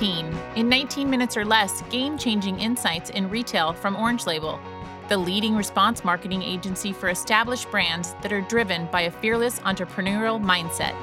19. In 19 minutes or less, game-changing insights in retail from Orange Label, the leading response marketing agency for established brands that are driven by a fearless entrepreneurial mindset.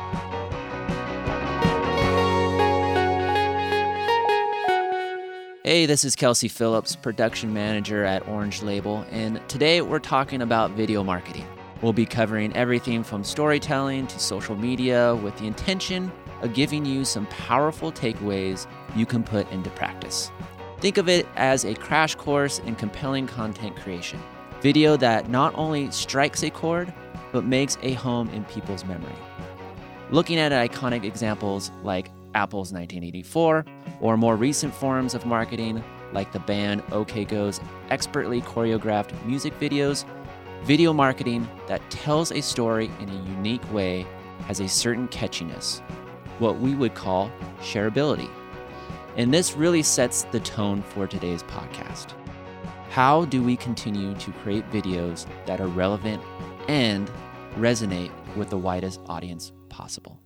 Hey, this is Kelsey Phillips, production manager at Orange Label, and today we're talking about video marketing. We'll be covering everything from storytelling to social media with the intention of giving you some powerful takeaways you can put into practice. Think of it as a crash course in compelling content creation. Video that not only strikes a chord, but makes a home in people's memory. Looking at iconic examples like Apple's 1984, or more recent forms of marketing like the band OK Go's expertly choreographed music videos, video marketing that tells a story in a unique way has a certain catchiness, what we would call shareability. And this really sets the tone for today's podcast. How do we continue to create videos that are relevant and resonate with the widest audience possible?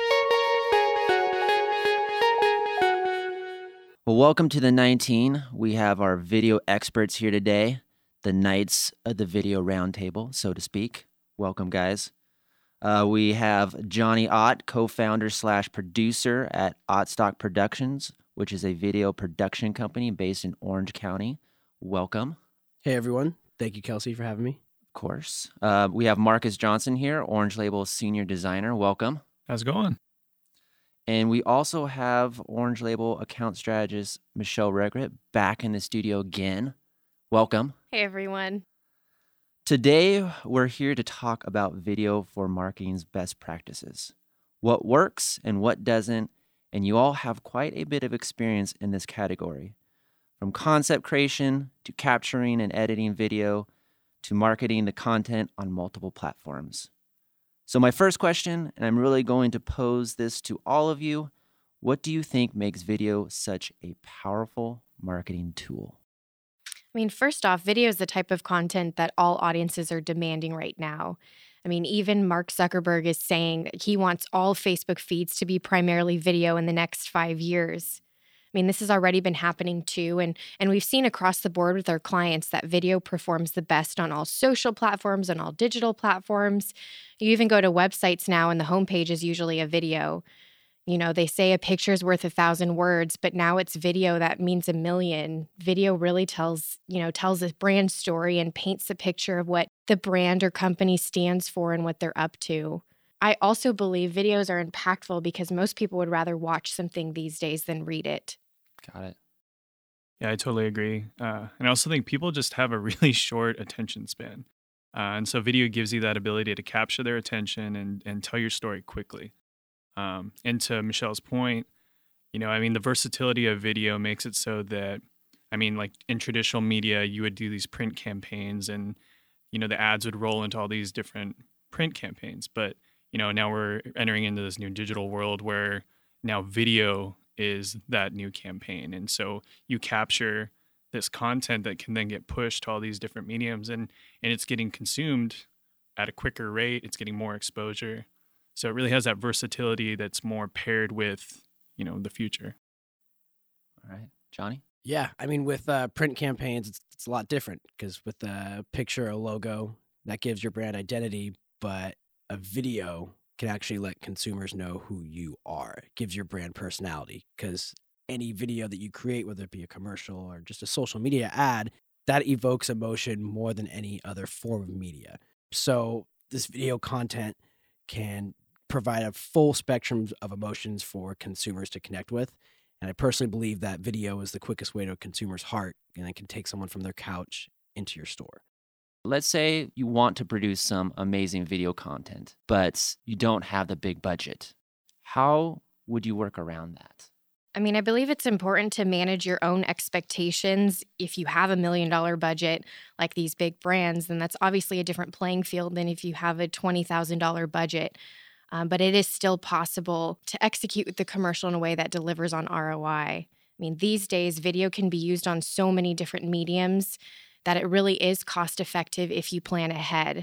Well, welcome to the 19. We have our video experts here today, the knights of the video roundtable, so to speak. Welcome, guys. We have Johnny Ott, co-founder / producer at Ottstock Productions, which is a video production company based in Orange County. Welcome. Hey, everyone. Thank you, Kelsey, for having me. Of course. We have Marcus Johnson here, Orange Label senior designer. Welcome. How's it going? And we also have Orange Label account strategist Michelle Regret back in the studio again. Welcome. Hey, everyone. Today, we're here to talk about video for marketing's best practices, what works and what doesn't, and you all have quite a bit of experience in this category, from concept creation to capturing and editing video to marketing the content on multiple platforms. So my first question, and I'm really going to pose this to all of you, what do you think makes video such a powerful marketing tool? I mean, first off, video is the type of content that all audiences are demanding right now. I mean, even Mark Zuckerberg is saying that he wants all Facebook feeds to be primarily video in the next 5 years. I mean, this has already been happening too, and we've seen across the board with our clients that video performs the best on all social platforms and all digital platforms. You even go to websites now and the homepage is usually a video. You know, they say a picture's worth 1,000 words, but now it's video that means 1,000,000. Video really tells a brand story and paints a picture of what the brand or company stands for and what they're up to. I also believe videos are impactful because most people would rather watch something these days than read it. Got it. Yeah, I totally agree. And I also think people just have a really short attention span. And so video gives you that ability to capture their attention and tell your story quickly. And to Michelle's point, the versatility of video makes it so that, like in traditional media, you would do these print campaigns and, the ads would roll into all these different print campaigns. But, now we're entering into this new digital world where now video is that new campaign. And so you capture this content that can then get pushed to all these different mediums and it's getting consumed at a quicker rate. It's getting more exposure. So it really has that versatility that's more paired with, the future. All right. Johnny? Yeah, with print campaigns, it's a lot different because with a picture, a logo, that gives your brand identity, but a video can actually let consumers know who you are. It gives your brand personality because any video that you create, whether it be a commercial or just a social media ad, that evokes emotion more than any other form of media. So this video content can provide a full spectrum of emotions for consumers to connect with. And I personally believe that video is the quickest way to a consumer's heart, and it can take someone from their couch into your store. Let's say you want to produce some amazing video content, but you don't have the big budget. How would you work around that? I believe it's important to manage your own expectations. If you have $1 million budget, like these big brands, then that's obviously a different playing field than if you have a $20,000 budget. But it is still possible to execute the commercial in a way that delivers on ROI. These days, video can be used on so many different mediums that it really is cost effective if you plan ahead.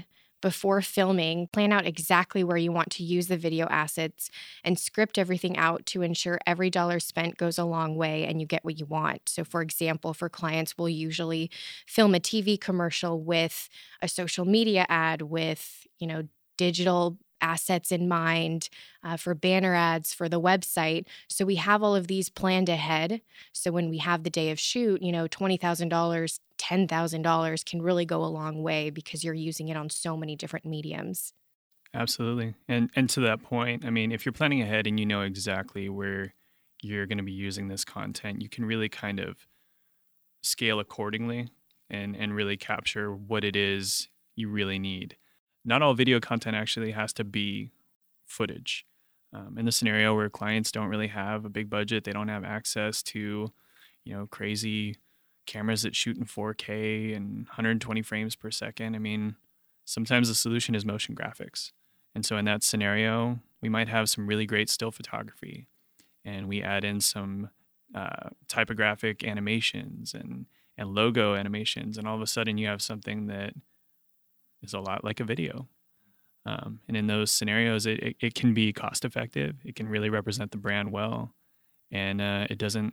before filming, plan out exactly where you want to use the video assets and script everything out to ensure every dollar spent goes a long way and you get what you want. So for example, for clients, we'll usually film a TV commercial with a social media ad with, digital assets in mind, for banner ads for the website. So we have all of these planned ahead. So when we have the day of shoot, $20,000, $10,000 can really go a long way because you're using it on so many different mediums. Absolutely. And to that point, I mean, if you're planning ahead and you know exactly where you're going to be using this content, you can really kind of scale accordingly and really capture what it is you really need. Not all video content actually has to be footage. In the scenario where clients don't really have a big budget, they don't have access to, crazy cameras that shoot in 4K and 120 frames per second. I mean, sometimes the solution is motion graphics. And so in that scenario, we might have some really great still photography, and we add in some typographic animations and logo animations, and all of a sudden you have something that is a lot like a video. And in those scenarios, it can be cost effective. It can really represent the brand well, and it doesn't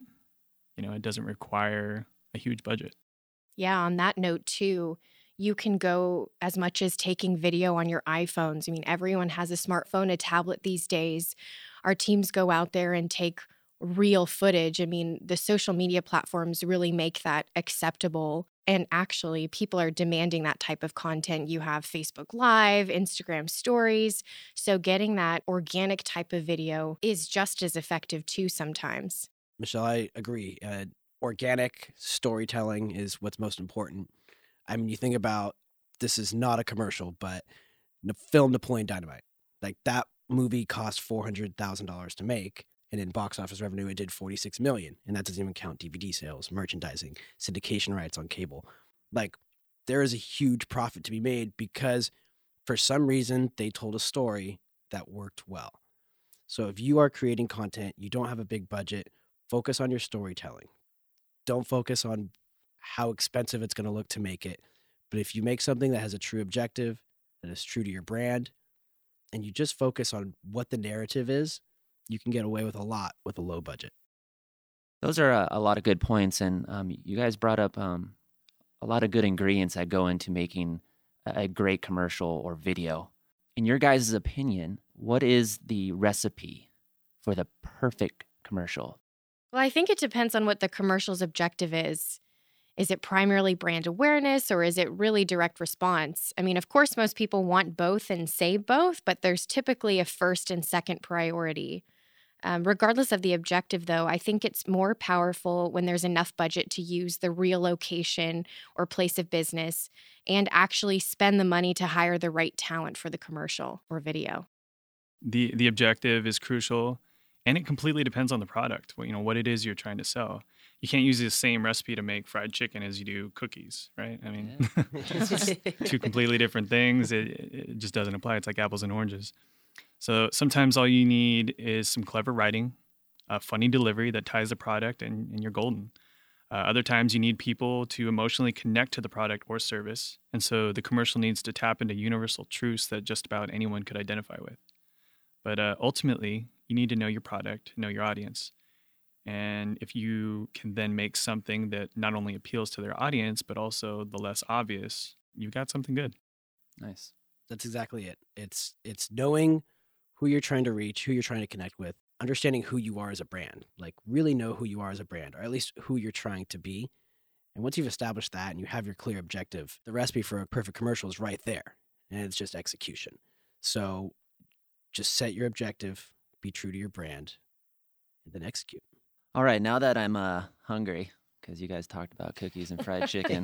require a huge budget. Yeah, on that note too, you can go as much as taking video on your iPhones. I mean, everyone has a smartphone, a tablet these days. Our teams go out there and take real footage. I mean, the social media platforms really make that acceptable. And actually, people are demanding that type of content. You have Facebook Live, Instagram Stories. So getting that organic type of video is just as effective too sometimes. Michelle, I agree. Organic storytelling is what's most important. I mean, you think about, this is not a commercial, but film Napoleon Dynamite. Like, that movie cost $400,000 to make. And in box office revenue, it did $46 million. And that doesn't even count DVD sales, merchandising, syndication rights on cable. Like, there is a huge profit to be made because for some reason they told a story that worked well. So if you are creating content, you don't have a big budget, focus on your storytelling. Don't focus on how expensive it's going to look to make it. But if you make something that has a true objective, that is true to your brand, and you just focus on what the narrative is, you can get away with a lot with a low budget. Those are a lot of good points, and you guys brought up a lot of good ingredients that go into making a great commercial or video. In your guys' opinion, what is the recipe for the perfect commercial? Well, I think it depends on what the commercial's objective is. Is it primarily brand awareness, or is it really direct response? I mean, of course, most people want both and say both, but there's typically a first and second priority. Regardless of the objective, though, I think it's more powerful when there's enough budget to use the real location or place of business and actually spend the money to hire the right talent for the commercial or video. The objective is crucial, and it completely depends on the product. What it is you're trying to sell. You can't use the same recipe to make fried chicken as you do cookies, right? I mean, two completely different things. It just doesn't apply. It's like apples and oranges. So sometimes all you need is some clever writing, a funny delivery that ties the product, and you're golden. Other times you need people to emotionally connect to the product or service. And so the commercial needs to tap into universal truths that just about anyone could identify with. But ultimately, you need to know your product, know your audience. And if you can then make something that not only appeals to their audience, but also the less obvious, you've got something good. Nice. That's exactly it. It's knowing who you're trying to reach, who you're trying to connect with, understanding who you are as a brand, like really know who you are as a brand, or at least who you're trying to be. And once you've established that and you have your clear objective, the recipe for a perfect commercial is right there. And it's just execution. So just set your objective, be true to your brand, and then execute. All right, now that I'm hungry, because you guys talked about cookies and fried chicken,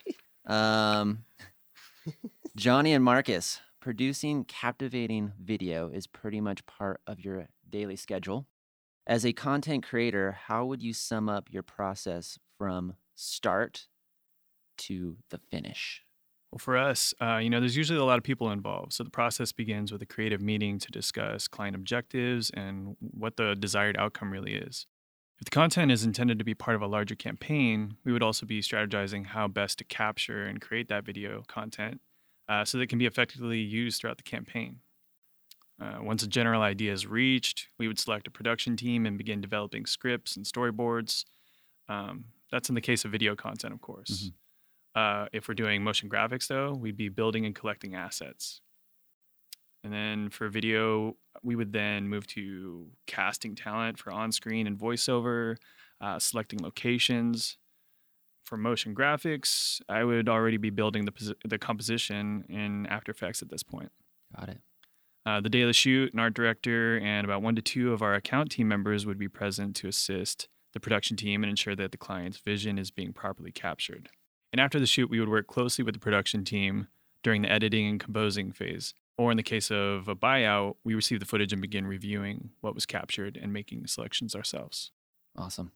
Johnny and Marcus, producing captivating video is pretty much part of your daily schedule. As a content creator, how would you sum up your process from start to the finish? Well, for us, there's usually a lot of people involved. So the process begins with a creative meeting to discuss client objectives and what the desired outcome really is. If the content is intended to be part of a larger campaign, we would also be strategizing how best to capture and create that video content so that it can be effectively used throughout the campaign. Once a general idea is reached, we would select a production team and begin developing scripts and storyboards. That's in the case of video content, of course. If we're doing motion graphics, though, we'd be building and collecting assets. And then for video, we would then move to casting talent for on-screen and voiceover, selecting locations. For motion graphics, I would already be building the composition in After Effects at this point. Got it. The day of the shoot, an art director and about 1 to 2 of our account team members would be present to assist the production team and ensure that the client's vision is being properly captured. And after the shoot, we would work closely with the production team during the editing and composing phase. Or in the case of a buyout, we receive the footage and begin reviewing what was captured and making selections ourselves. Awesome.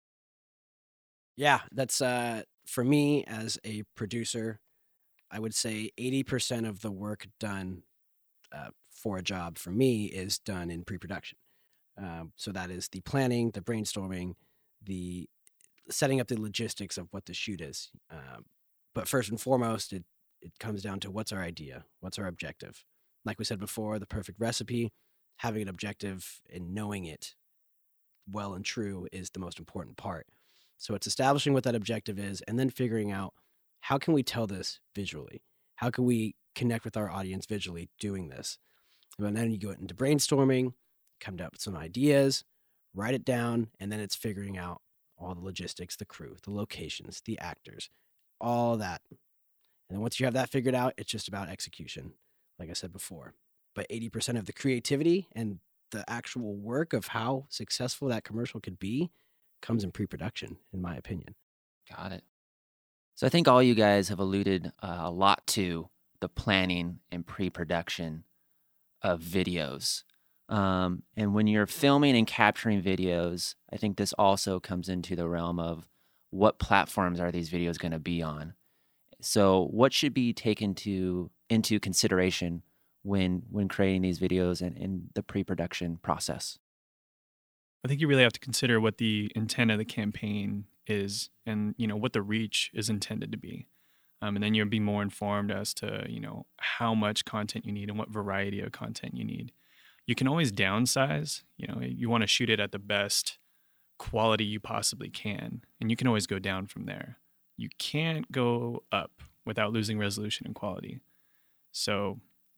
Yeah, that's for me as a producer, I would say 80% of the work done for a job for me is done in pre-production. So that is the planning, the brainstorming, the setting up the logistics of what the shoot is. But first and foremost, it comes down to what's our idea, what's our objective. Like we said before, the perfect recipe, having an objective and knowing it well and true is the most important part. So it's establishing what that objective is and then figuring out how can we tell this visually? How can we connect with our audience visually doing this? And then you go into brainstorming, come up with some ideas, write it down, and then it's figuring out all the logistics, the crew, the locations, the actors, all that. And then once you have that figured out, it's just about execution, like I said before. But 80% of the creativity and the actual work of how successful that commercial could be comes in pre-production, in my opinion. Got it. So I think all you guys have alluded a lot to the planning and pre-production of videos. And when you're filming and capturing videos, I think this also comes into the realm of what platforms are these videos going to be on. So what should be taken into consideration when creating these videos and in the pre-production process? I think you really have to consider what the intent of the campaign is and, what the reach is intended to be. And then you'll be more informed as to, how much content you need and what variety of content you need. You can always downsize. You want to shoot it at the best quality you possibly can, and you can always go down from there. You can't go up without losing resolution and quality. So,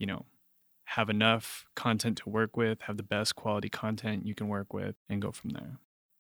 have enough content to work with, have the best quality content you can work with, and go from there.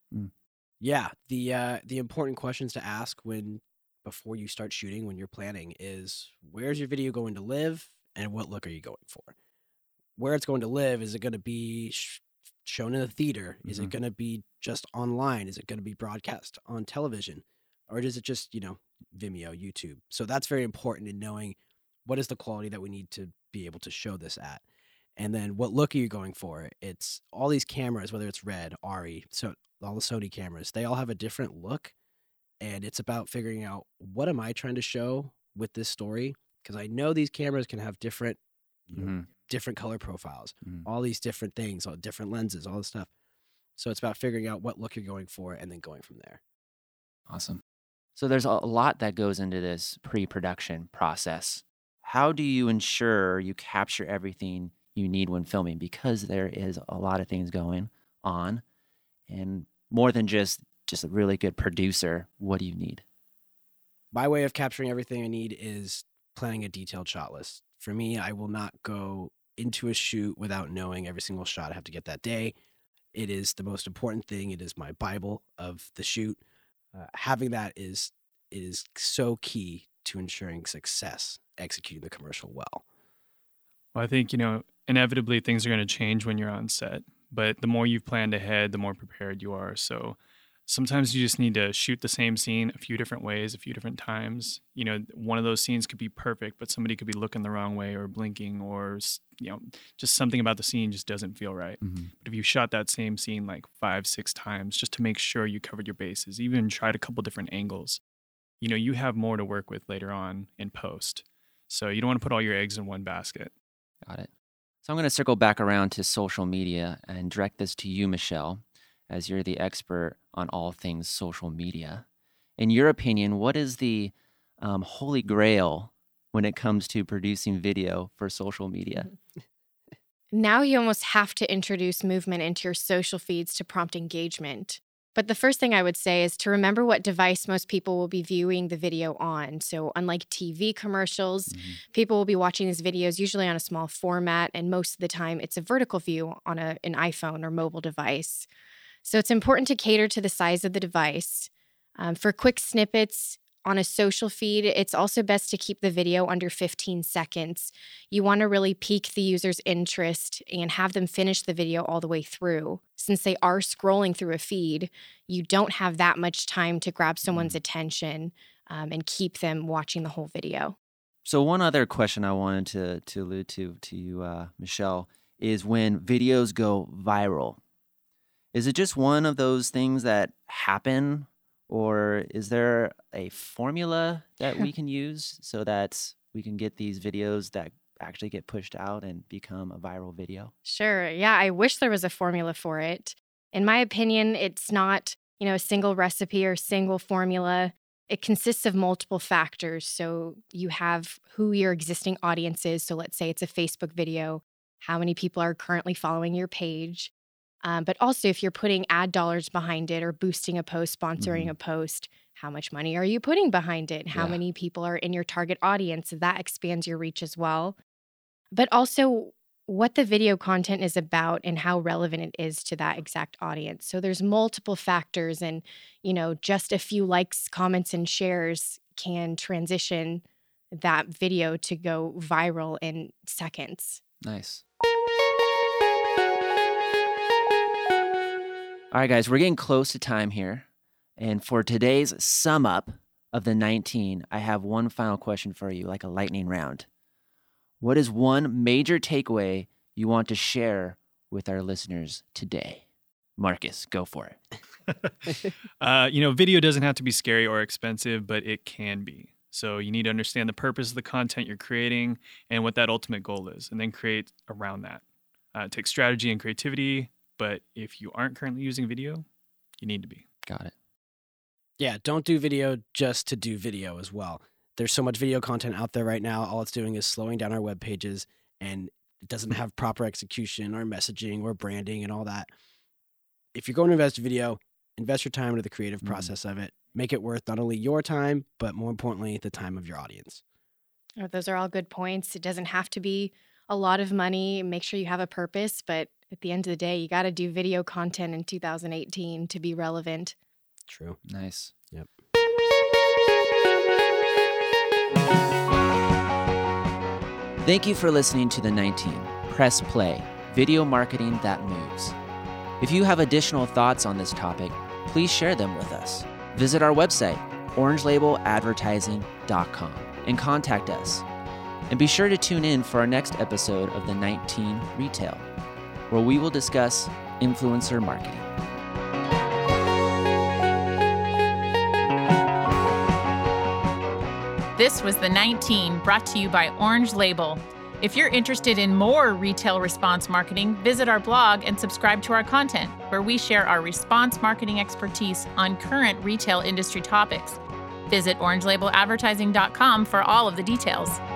Yeah, the important questions to ask before you start shooting, when you're planning, is where's your video going to live and what look are you going for? Where it's going to live, is it going to be shown in a theater? Is it going to be just online? Is it going to be broadcast on television? Or is it just, Vimeo, YouTube? So that's very important in knowing what is the quality that we need to be able to show this at. And then what look are you going for? It's all these cameras, whether it's Red, ARRI, so all the Sony cameras, they all have a different look. And it's about figuring out, what am I trying to show with this story? Because I know these cameras can have different, different color profiles, all these different things, all different lenses, all this stuff. So it's about figuring out what look you're going for and then going from there. Awesome. So there's a lot that goes into this pre-production process. How do you ensure you capture everything you need when filming? Because there is a lot of things going on, and more than just a really good producer, what do you need? My way of capturing everything I need is planning a detailed shot list. For me, I will not go into a shoot without knowing every single shot I have to get that day. It is the most important thing. It is my Bible of the shoot. Having that is so key to ensuring success, executing the commercial well. Well, I think, inevitably things are going to change when you're on set, but the more you've planned ahead, the more prepared you are. So sometimes you just need to shoot the same scene a few different ways, a few different times. One of those scenes could be perfect, but somebody could be looking the wrong way or blinking, or, just something about the scene just doesn't feel right. But if you shot that same scene like 5-6 times just to make sure you covered your bases, even tried a couple different angles, you have more to work with later on in post. So you don't want to put all your eggs in one basket. Got it. So I'm going to circle back around to social media and direct this to you, Michelle, as you're the expert on all things social media. In your opinion, what is the holy grail when it comes to producing video for social media. Now you almost have to introduce movement into your social feeds to prompt engagement. But the first thing I would say is to remember what device most people will be viewing the video on. So unlike TV commercials, people will be watching these videos usually on a small format, and most of the time it's a vertical view on an iPhone or mobile device. So it's important to cater to the size of the device. For quick snippets on a social feed, it's also best to keep the video under 15 seconds. You want to really pique the user's interest and have them finish the video all the way through. Since they are scrolling through a feed, you don't have that much time to grab someone's attention and keep them watching the whole video. So one other question I wanted to allude to you, Michelle, is when videos go viral. Is it just one of those things that happen? Or is there a formula that we can use so that we can get these videos that actually get pushed out and become a viral video? Sure. Yeah, I wish there was a formula for it. In my opinion, it's not, a single recipe or single formula. It consists of multiple factors. So you have who your existing audience is. So let's say it's a Facebook video, how many people are currently following your page. But also, if you're putting ad dollars behind it or boosting a post, sponsoring a post, how much money are you putting behind it? How many people are in your target audience? That expands your reach as well. But also, what the video content is about and how relevant it is to that exact audience. So there's multiple factors, and just a few likes, comments, and shares can transition that video to go viral in seconds. Nice. All right, guys, we're getting close to time here. And for today's sum up of the 19, I have one final question for you, like a lightning round. What is one major takeaway you want to share with our listeners today? Marcus, go for it. Video doesn't have to be scary or expensive, but it can be. So you need to understand the purpose of the content you're creating and what that ultimate goal is, and then create around that. It takes strategy and creativity. But if you aren't currently using video, you need to be. Got it. Yeah, don't do video just to do video as well. There's so much video content out there right now. All it's doing is slowing down our web pages, and it doesn't have proper execution or messaging or branding and all that. If you're going to invest in video, invest your time into the creative process of it. Make it worth not only your time, but more importantly, the time of your audience. Oh, those are all good points. It doesn't have to be a lot of money. Make sure you have a purpose, but at the end of the day, you got to do video content in 2018 to be relevant. True. Nice. Yep. Thank you for listening to the 19. Press play. Video marketing that moves. If you have additional thoughts on this topic, please share them with us. Visit our website, orangelabeladvertising.com, and contact us. And be sure to tune in for our next episode of the 19 Retail, where we will discuss influencer marketing. This was the 19, brought to you by Orange Label. If you're interested in more retail response marketing, visit our blog and subscribe to our content, where we share our response marketing expertise on current retail industry topics. Visit orangelabeladvertising.com for all of the details.